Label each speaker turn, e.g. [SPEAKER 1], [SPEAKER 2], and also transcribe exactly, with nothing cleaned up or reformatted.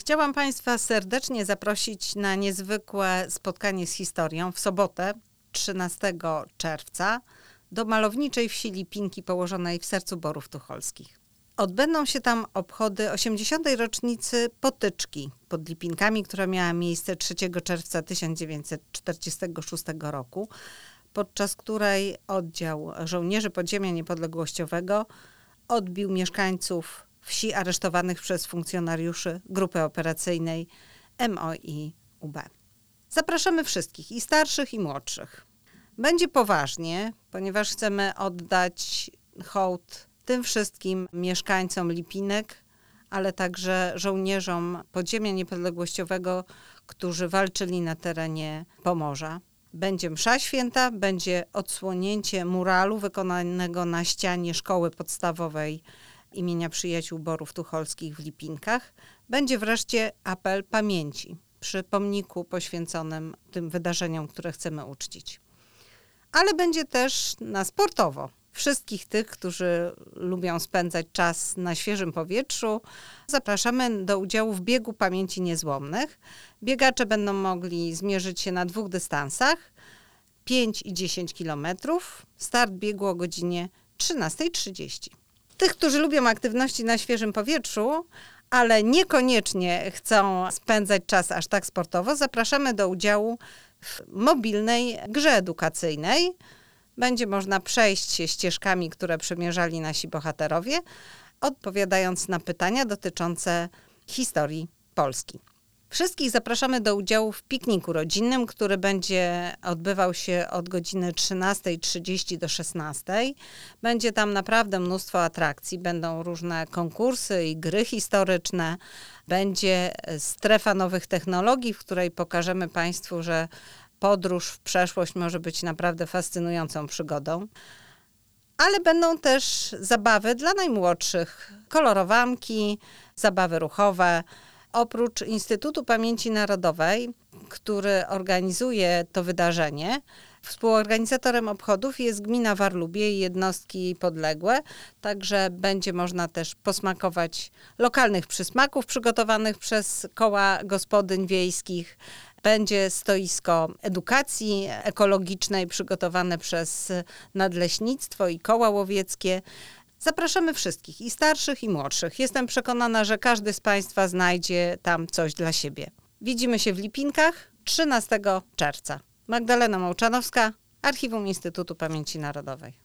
[SPEAKER 1] Chciałam Państwa serdecznie zaprosić na niezwykłe spotkanie z historią w sobotę, trzynastego czerwca, do malowniczej wsi Lipinki położonej w sercu Borów Tucholskich. Odbędą się tam obchody osiemdziesiątej rocznicy potyczki pod Lipinkami, która miała miejsce trzeciego czerwca tysiąc dziewięćset czterdziestego szóstego roku, podczas której oddział żołnierzy podziemia niepodległościowego odbił mieszkańców wsi aresztowanych przez funkcjonariuszy grupy operacyjnej M O I U B. Zapraszamy wszystkich, i starszych, i młodszych. Będzie poważnie, ponieważ chcemy oddać hołd tym wszystkim mieszkańcom Lipinek, ale także żołnierzom podziemia niepodległościowego, którzy walczyli na terenie Pomorza. Będzie msza święta, będzie odsłonięcie muralu wykonanego na ścianie szkoły podstawowej imienia Przyjaciół Borów Tucholskich w Lipinkach. Będzie wreszcie apel pamięci przy pomniku poświęconym tym wydarzeniom, które chcemy uczcić. Ale będzie też na sportowo. Wszystkich tych, którzy lubią spędzać czas na świeżym powietrzu, zapraszamy do udziału w biegu pamięci niezłomnych. Biegacze będą mogli zmierzyć się na dwóch dystansach, pięć i dziesięć kilometrów. Start biegu o godzinie trzynastej trzydzieści. Tych, którzy lubią aktywności na świeżym powietrzu, ale niekoniecznie chcą spędzać czas aż tak sportowo, zapraszamy do udziału w mobilnej grze edukacyjnej. Będzie można przejść się ścieżkami, które przemierzali nasi bohaterowie, odpowiadając na pytania dotyczące historii Polski. Wszystkich zapraszamy do udziału w pikniku rodzinnym, który będzie odbywał się od godziny trzynastej trzydzieści do szesnastej. Będzie tam naprawdę mnóstwo atrakcji, będą różne konkursy i gry historyczne. Będzie strefa nowych technologii, w której pokażemy Państwu, że podróż w przeszłość może być naprawdę fascynującą przygodą. Ale będą też zabawy dla najmłodszych, kolorowanki, zabawy ruchowe. Oprócz Instytutu Pamięci Narodowej, który organizuje to wydarzenie, współorganizatorem obchodów jest gmina Warlubie i jednostki jej podległe, także będzie można też posmakować lokalnych przysmaków przygotowanych przez koła gospodyń wiejskich. Będzie stoisko edukacji ekologicznej przygotowane przez Nadleśnictwo i koła łowieckie. Zapraszamy wszystkich, i starszych, i młodszych. Jestem przekonana, że każdy z Państwa znajdzie tam coś dla siebie. Widzimy się w Lipinkach trzynastego czerwca. Magdalena Mołczanowska, Archiwum Instytutu Pamięci Narodowej.